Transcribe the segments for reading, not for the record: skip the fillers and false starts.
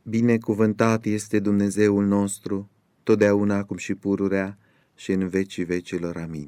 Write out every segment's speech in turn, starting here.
Binecuvântat este Dumnezeul nostru, totdeauna acum și pururea și în vecii vecilor. Amin.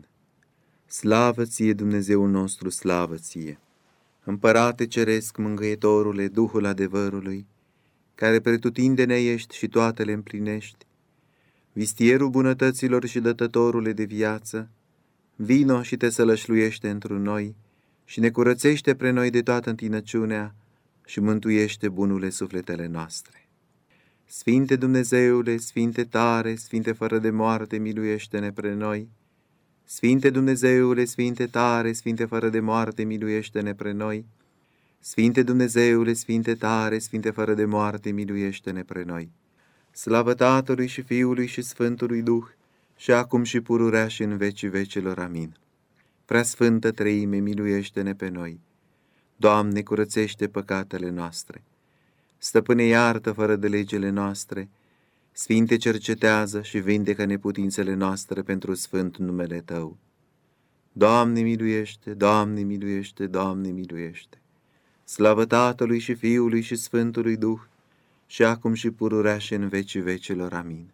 Slavă ție, Dumnezeul nostru, slavă ție! Împărate ceresc, mângâietorule, Duhul adevărului, care pretutindene ești și toate le împlinești, vistierul bunătăților și dătătorule de viață, vino și te sălășluiește întru noi și ne curățește pre noi de toată întinăciunea și mântuiește bunule sufletele noastre. Sfinte Dumnezeule, Sfinte tare, Sfinte fără de moarte, miluiește-ne pre noi. Sfinte Dumnezeule, Sfinte tare, Sfinte fără de moarte, miluiește-ne pre noi. Sfinte Dumnezeule, Sfinte tare, Sfinte fără de moarte, miluiește-ne pre noi. Slavă Tatălui și Fiului și Sfântului Duh, și acum și pururea și în vecii vecilor. Amin. Preasfântă Treime, miluiește-ne pe noi. Doamne, curățește păcatele noastre. Stăpâne, iartă fără de legile noastre. Sfinte, cercetează și vindecă neputințele noastre pentru sfânt numele Tău. Doamne, miluiește, Doamne, miluiește, Doamne, miluiește. Slavă Tatălui și Fiului și Sfântului Duh, și acum și pururea și în vecii vecilor. Amin.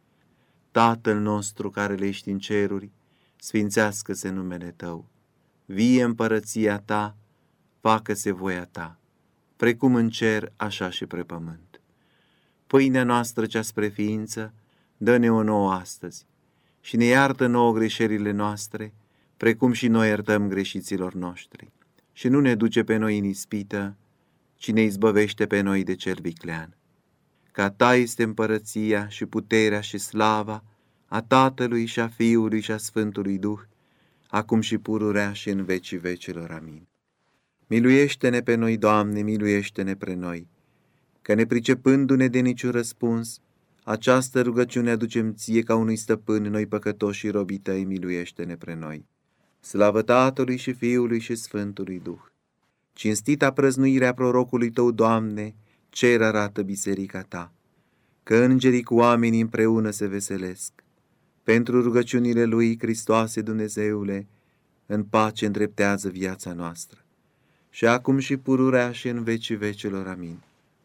Tatăl nostru care le ești în ceruri, sfințească-se numele Tău. Vie împărăția Ta, facă-se voia Ta, precum în cer, așa și pe pământ. Pâinea noastră cea spre ființă, dă-ne-o nouă astăzi și ne iartă nouă greșelile noastre, precum și noi iertăm greșiților noștri. Și nu ne duce pe noi în ispită, ci ne izbăvește pe noi de cel viclean. Că a Ta este împărăția și puterea și slava a Tatălui și a Fiului și a Sfântului Duh, acum și pururea și în vecii vecilor. Amin. Miluiește-ne pe noi, Doamne, miluiește-ne pre noi, că nepricepându-ne de niciun răspuns, această rugăciune aducem Ție ca unui stăpân, noi păcătoși și robii Tăi, miluiește-ne pre noi. Slavă Tatălui și Fiului și Sfântului Duh! Cinstita prăznuirea prorocului Tău, Doamne, cer arată biserica Ta, că îngerii cu oamenii împreună se veselesc. Pentru rugăciunile Lui, Hristoase Dumnezeule, în pace îndreptează viața noastră. Și acum și pururea și în vecii vecilor. Amin.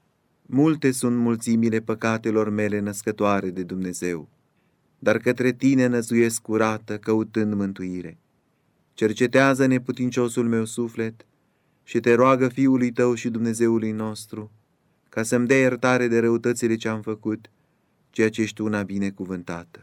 Multe sunt mulțimile păcatelor mele, născătoare de Dumnezeu, dar către Tine năzuiesc curată, căutând mântuire. Cercetează neputinciosul meu suflet și Te roagă Fiului Tău și Dumnezeului nostru, ca să-mi dea iertare de răutățile ce-am făcut, ceea ce ești una binecuvântată.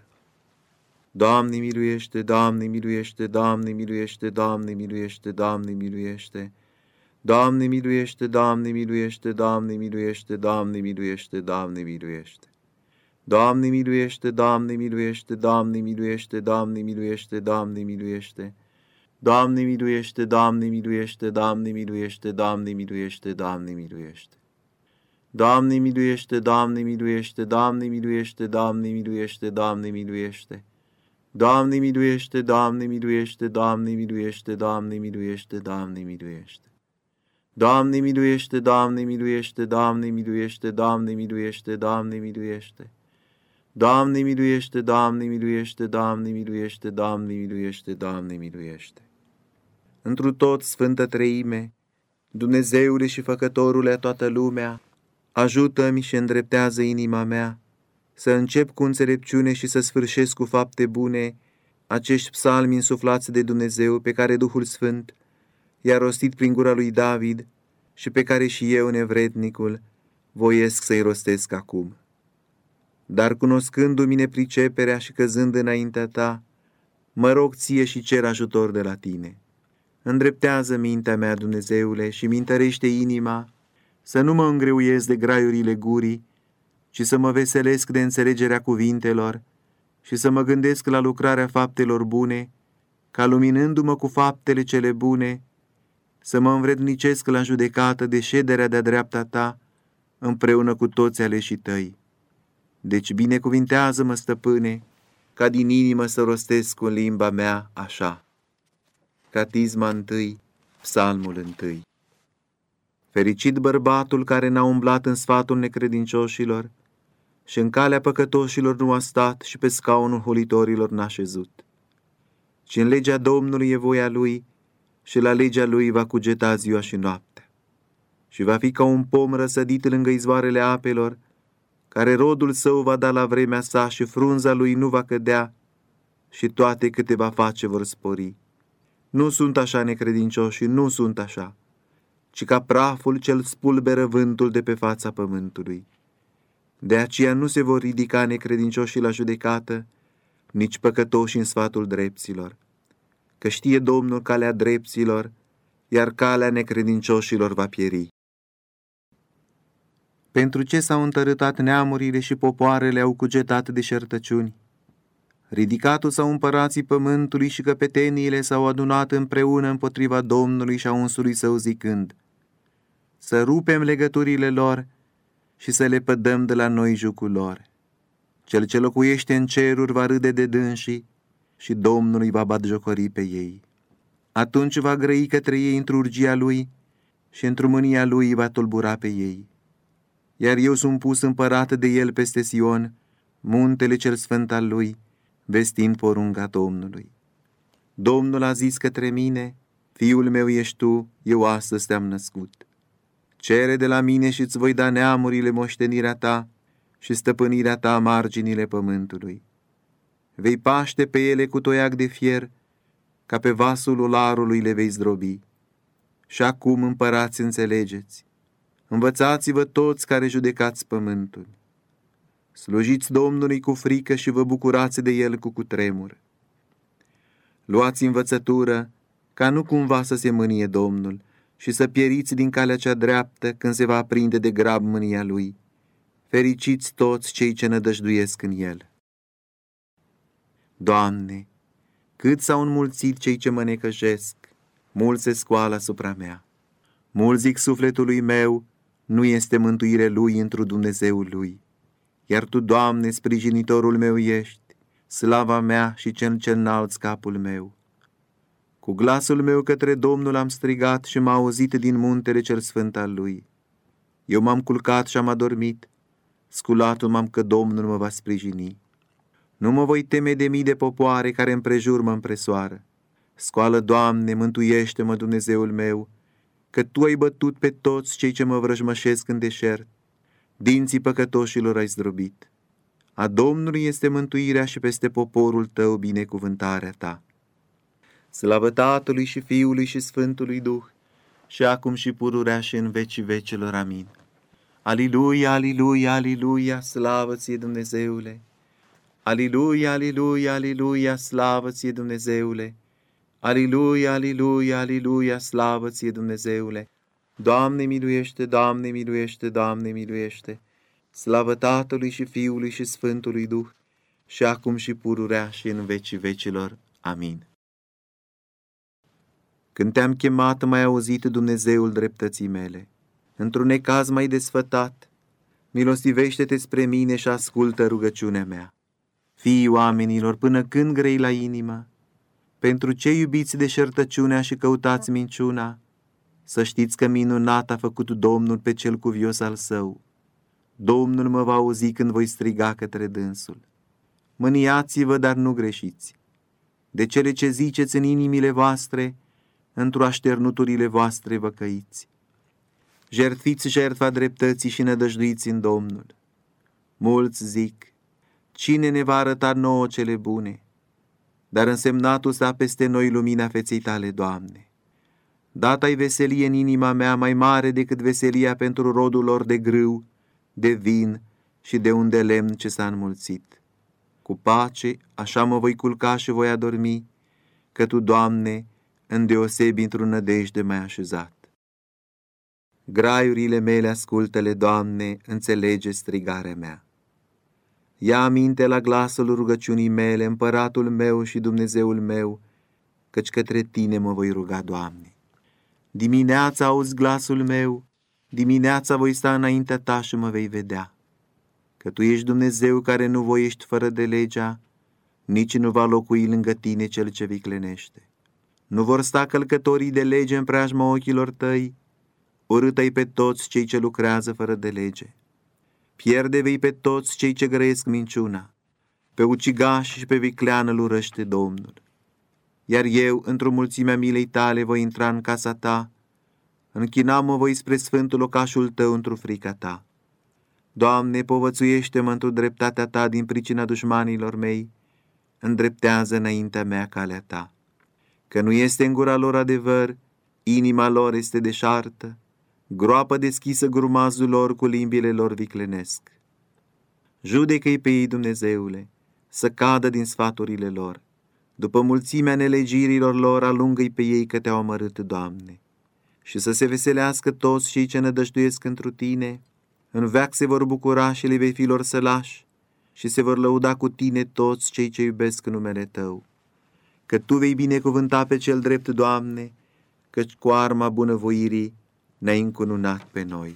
Doamne miluiește, Doamne miluiește, Doamne miluiește, Doamne miluiește, Doamne miluiește. Doamne miluiește, Doamne miluiește, Doamne miluiește, Doamne miluiește, Doamne miluiește. Doamne miluiește, Doamne miluiește, Doamne miluiește, Doamne miluiește, Doamne miluiește. Doamne miluiește, Doamne miluiește, Doamne miluiește, Doamne miluiește, Doamne miluiește. Doamne miluiește, Doamne miluiește, Doamne miluiește, Doamne miluiește, Doamne miluiește. Doamne miluiește, Doamne miluiește, Doamne miluiește, Doamne miluiește, Doamne miluiește. Doamne miluiește, Doamne miluiește, Doamne miluiește, Doamne miluiește, Doamne miluiește. Doamne miluiește, Doamne miluiește, Doamne miluiește, Doamne miluiește, Doamne miluiește. Întru tot, Sfântă Treime, Dumnezeule și Făcătorule a toată lumea, ajută-mi și îndreptează inima mea, să încep cu înțelepciune și să sfârșesc cu fapte bune acești psalmi insuflați de Dumnezeu, pe care Duhul Sfânt i-a rostit prin gura lui David și pe care și eu, nevrednicul, voiesc să-i rostesc acum. Dar cunoscându-mi nepriceperea și căzând înaintea Ta, mă rog Ție și cer ajutor de la Tine. Îndreptează mintea mea, Dumnezeule, și mi întărește inima, să nu mă îngreuiesc de graiurile gurii, ci să mă veselesc de înțelegerea cuvintelor și să mă gândesc la lucrarea faptelor bune, ca luminându-mă cu faptele cele bune, să mă învrednicesc la judecată de șederea de-a dreapta Ta, împreună cu toți aleșii Tăi. Deci binecuvintează-mă, Stăpâne, ca din inimă să rostesc cu limba mea așa. Catisma 1, Psalmul 1. Fericit bărbatul care n-a umblat în sfatul necredincioșilor și în calea păcătoșilor nu a stat și pe scaunul hulitorilor n-a șezut. Ci în legea Domnului e voia lui și la legea lui va cugeta ziua și noaptea. Și va fi ca un pom răsădit lângă izvoarele apelor, care rodul său va da la vremea sa și frunza lui nu va cădea și toate câte va face vor spori. Nu sunt așa necredincioși, nu sunt așa, ci ca praful ce-l spulberă vântul de pe fața pământului. De aceea nu se vor ridica necredincioșii la judecată, nici păcătoși în sfatul drepților, că știe Domnul calea drepților, iar calea necredincioșilor va pieri. Pentru ce s-au întărâtat neamurile și popoarele au cugetat deșertăciuni? Ridicatul s-au împărații pământului și căpeteniile s-au adunat împreună împotriva Domnului și a unsului său zicând: să rupem legăturile lor și să le pădăm de la noi jucul lor. Cel ce locuiește în ceruri va râde de dânsii și Domnul îi va batjocori pe ei. Atunci va grăi către ei într urgia lui și într-o mânia lui îi va tulbura pe ei. Iar eu sunt pus împărat de el peste Sion, muntele cel sfânt al lui, vestind porunca Domnului. Domnul a zis către mine: fiul meu ești tu, eu astăzi te-am născut. Cere de la mine și îți voi da neamurile moștenirea ta și stăpânirea ta marginile pământului. Vei paște pe ele cu toiac de fier, ca pe vasul olarului le vei zdrobi. Și acum, împărați, înțelegeți, învățați-vă toți care judecați pământul. Slujiți Domnului cu frică și vă bucurați de el cu cutremur. Luați învățătură ca nu cumva să se mânie Domnul și să pieriți din calea cea dreaptă când se va aprinde de grab mânia lui. Fericiți toți cei ce nădăjduiesc în el. Doamne, cât s-au înmulțit cei ce mă necăjesc, mulți se scoală asupra mea. Mulți zic sufletului meu, nu este mântuire lui întru Dumnezeul lui. Iar Tu, Doamne, sprijinitorul meu ești, slava mea și cel ce înalți capul meu. Cu glasul meu către Domnul am strigat și m-a auzit din muntele cel sfânt al lui. Eu m-am culcat și am adormit, sculatul m-am că Domnul mă va sprijini. Nu mă voi teme de mii de popoare care împrejur mă împresoară. Scoală, Doamne, mântuiește-mă, Dumnezeul meu, că Tu ai bătut pe toți cei ce mă vrăjmășesc în deșert. Dinții păcătoșilor ai zdrobit. A Domnului este mântuirea și peste poporul Tău binecuvântarea Ta. Slavă Tatălui și Fiului și Sfântului Duh, și acum și pururea și în vecii vecelor. Amin. Aliluia, aliluia, aliluia, slavă Ție, Dumnezeule! Aliluia, aliluia, aliluia, slavă Ție, Dumnezeule! Aliluia, aliluia, aliluia, slavă Ție, Dumnezeule! Doamne miluiește, Doamne miluiește, Doamne miluiește! Slavă Tatălui și Fiului și Sfântului Duh, și acum și pururea și în vecii vecilor. Amin. Când Te-am chemat, m-ai auzit, Dumnezeul dreptății mele. Într-un necaz m-ai desfătat. Milostivește-te spre mine și ascultă rugăciunea mea. Fiii oamenilor, până când grei la inimă? Pentru ce iubiți deșertăciunea și căutați minciuna? Să știți că minunat a făcut Domnul pe cel cuvios al său. Domnul mă va auzi când voi striga către dânsul. Mâniați-vă, dar nu greșiți. De cele ce ziceți în inimile voastre, într-o așternuturile voastre vă căiți. Jertfiți jertfa dreptății și nădăjduiți în Domnul. Mulți zic: cine ne va arăta nouă cele bune? Dar însemnatul sta peste noi lumina feței Tale, Doamne. Dat-ai veselie în inima mea mai mare decât veselia pentru rodul lor de grâu, de vin și de un de lemn ce s-a înmulțit. Cu pace așa mă voi culca și voi adormi, că Tu, Doamne, îndeosebi într-o nădejde m-ai așezat. Graiurile mele ascultă-le, Doamne, înțelege strigarea mea. Ia aminte la glasul rugăciunii mele, împăratul meu și Dumnezeul meu, căci către Tine mă voi ruga, Doamne. Dimineața auzi glasul meu, dimineața voi sta înaintea Ta și mă vei vedea. Că Tu ești Dumnezeu care nu voiești fără de legea, nici nu va locui lângă Tine cel ce viclenește. Nu vor sta călcătorii de lege în preajma ochilor Tăi, urât-ai pe toți cei ce lucrează fără de lege. Pierde vei pe toți cei ce grăiesc minciuna, pe ucigaș și pe viclean îl urăște Domnul. Iar eu, într-o mulțimea milei Tale, voi intra în casa Ta, închina mă voi spre sfântul locașul Tău într-o frica Ta. Doamne, povățuiește-mă într-o dreptatea Ta din pricina dușmanilor mei, îndreptează înaintea mea calea Ta. Că nu este în gura lor adevăr, inima lor este deșartă, groapă deschisă grumazul lor, cu limbile lor viclenesc. Judecă-i pe ei, Dumnezeule, să cadă din sfaturile lor. După mulțimea nelegirilor lor, alungă-i pe ei că Te-au amărât, Doamne. Și să se veselească toți cei ce nădăjduiesc întru Tine, în veac se vor bucura și le vei fi lor sălași, și se vor lăuda cu Tine toți cei ce iubesc numele Tău. Că Tu vei binecuvânta pe cel drept, Doamne, căci cu arma bunăvoirii ne-ai încununat pe noi.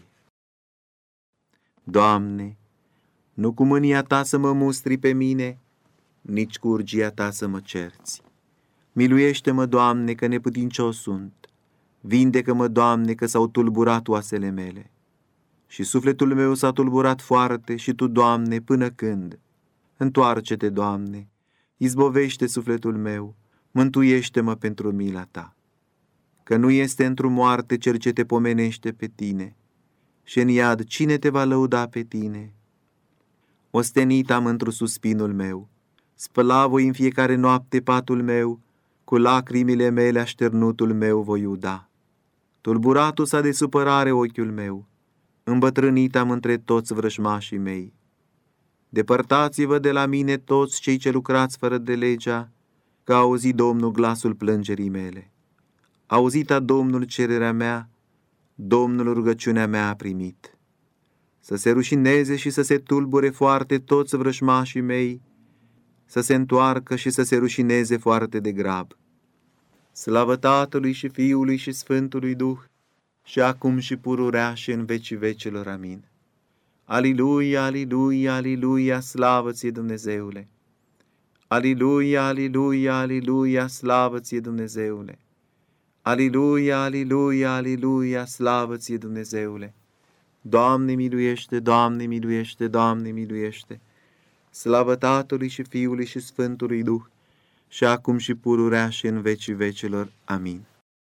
Doamne, nu cu mânia Ta să mă mustri pe mine, nici cu urgia Ta să mă cerți. Miluiește-mă, Doamne, că neputincios sunt. Vindecă-mă, Doamne, că s-au tulburat oasele mele. Și sufletul meu s-a tulburat foarte, și Tu, Doamne, până când? Întoarce-te, Doamne, izbovește sufletul meu, mântuiește-mă pentru mila Ta. Că nu este într-o moarte cel ce Te pomenește pe Tine, și în iad cine Te va lăuda pe Tine? Ostenit am într-o suspinul meu, spăla voi în fiecare noapte patul meu, cu lacrimile mele așternutul meu voi uda. Tulburatul s-a de supărare ochiul meu, îmbătrânit am între toți vrăjmașii mei. Depărtați-vă de la mine toți cei ce lucrați fără de legea, că a auzit Domnul glasul plângerii mele. A auzit Domnul cererea mea, Domnul rugăciunea mea a primit. Să se rușineze și să se tulbure foarte toți vrăjmașii mei, să se întoarcă și să se rușineze foarte de grab. Slavă Tatălui și Fiului și Sfântului Duh, și acum și pururea și în vecii vecilor. Amin. Aliluia, aliluia, aliluia, slavă Ție, Dumnezeule! Aliluia, aliluia, aliluia, slavă Ție, Dumnezeule! Aliluia, aliluia, aliluia, slavă Ție, Dumnezeule! Doamne miluiește, Doamne miluiește, Doamne miluiește! Slavă Tatălui și Fiului și Sfântului Duh, și acum și pururea și în vecii vecilor. Amin.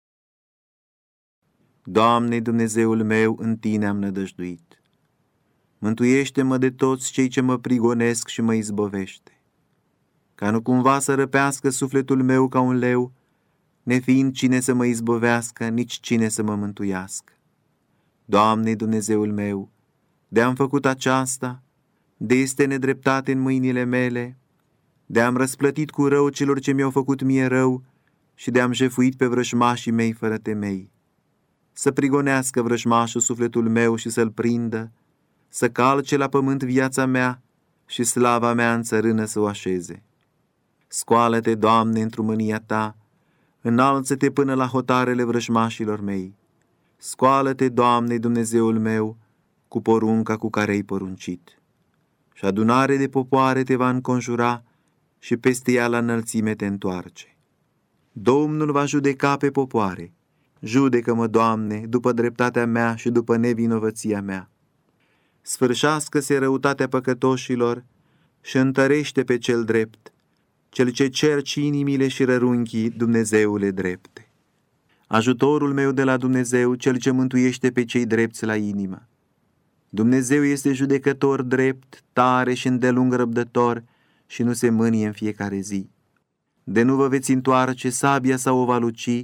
Doamne, Dumnezeul meu, în Tine am nădăjduit. Mântuiește-mă de toți cei ce mă prigonesc și mă izbovește, ca nu cumva să răpească sufletul meu ca un leu, nefiind cine să mă izbovească, nici cine să mă mântuiască. Doamne, Dumnezeul meu, de-am făcut aceasta, de este nedreptate în mâinile mele, de-am răsplătit cu rău celor ce mi-au făcut mie rău și de-am jefuit pe vrăjmașii mei fără temei. Să prigonească vrăjmașul sufletul meu și să-l prindă, să calce la pământ viața mea și slava mea în țărână să o așeze. Scoală-te, Doamne, într-o mânia Ta, înalță-te până la hotarele vrăjmașilor mei. Scoală-te, Doamne, Dumnezeul meu, cu porunca cu care ai poruncit. Și adunare de popoare te va înconjura și peste ea la înălțime te întoarce. Domnul va judeca pe popoare. Judecă-mă, Doamne, după dreptatea mea și după nevinovăția mea. Sfârșească-se răutatea păcătoșilor și întărește pe cel drept, cel ce cerci inimile și rărunchii, Dumnezeule drepte. Ajutorul meu de la Dumnezeu, cel ce mântuiește pe cei drepți la inimă. Dumnezeu este judecător drept, tare și îndelung răbdător și nu se mânie în fiecare zi. De nu vă veți întoarce, sabia sau o va luci,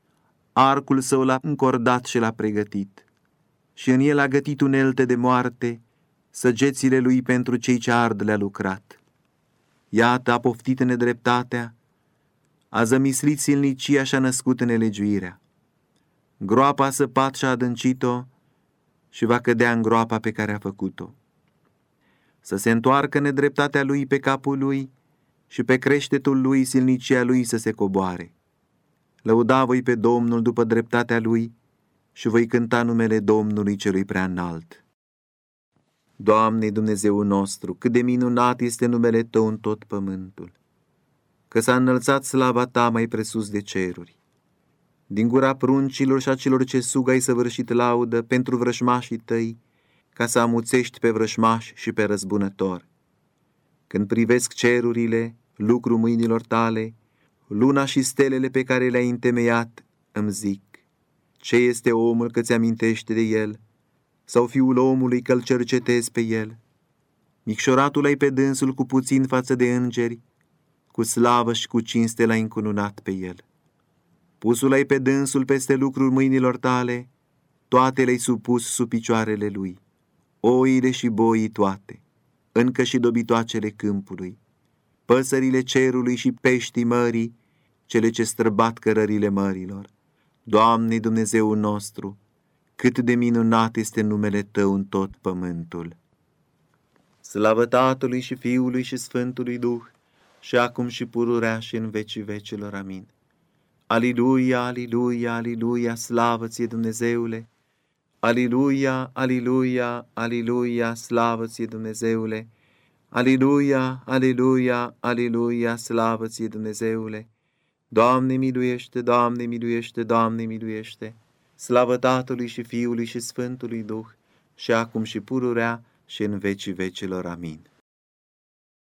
arcul său l-a încordat și l-a pregătit. Și în el a gătit unelte de moarte, săgețile lui pentru cei ce ard le-a lucrat. Iată, a poftit nedreptatea, a zămislit silnicia și a născut nelegiuirea. Groapa a săpat și a adâncit-o și va cădea în groapa pe care a făcut-o. Să se întoarcă nedreptatea lui pe capul lui și pe creștetul lui silnicia lui să se coboare. Lăuda voi pe Domnul după dreptatea lui și voi cânta numele Domnului celui prea înalt. Doamne, Dumnezeul nostru, cât de minunat este numele Tău în tot pământul, că s-a înălțat slava Ta mai presus de ceruri. Din gura pruncilor și a celor ce sugă ai săvârșit laudă pentru vrăjmașii Tăi, ca să amuțești pe vrăjmași și pe răzbunători. Când privesc cerurile, lucru mâinilor Tale, luna și stelele pe care le-ai întemeiat, îmi zic: ce este omul că ți amintește de el, sau fiul omului că-l cercetezi pe el? Micșoratul ai pe dânsul cu puțin față de îngeri, cu slavă și cu cinste l-ai încununat pe el. Pusul ai pe dânsul peste lucrul mâinilor tale, toate le-ai supus sub picioarele lui, oile și boii toate, încă și dobitoacele câmpului, păsările cerului și peștii mării, cele ce străbat cărările mărilor. Doamne Dumnezeul nostru, cât de minunat este numele Tău în tot pământul. Slavă Tatălui și Fiului și Sfântului Duh, și acum și pururea și în vecii vecilor. Amin. Aliluia, aliluia, aliluia, slavă ție, Dumnezeule! Aliluia, aliluia, aliluia, slavă ție, Dumnezeule! Aliluia, aliluia, aliluia, slavă ție, Dumnezeule! Doamne miluiește, Doamne miluiește, Doamne miluiește! Slavă Tatălui și Fiului și Sfântului Duh, și acum și pururea și în vecii vecilor. Amin.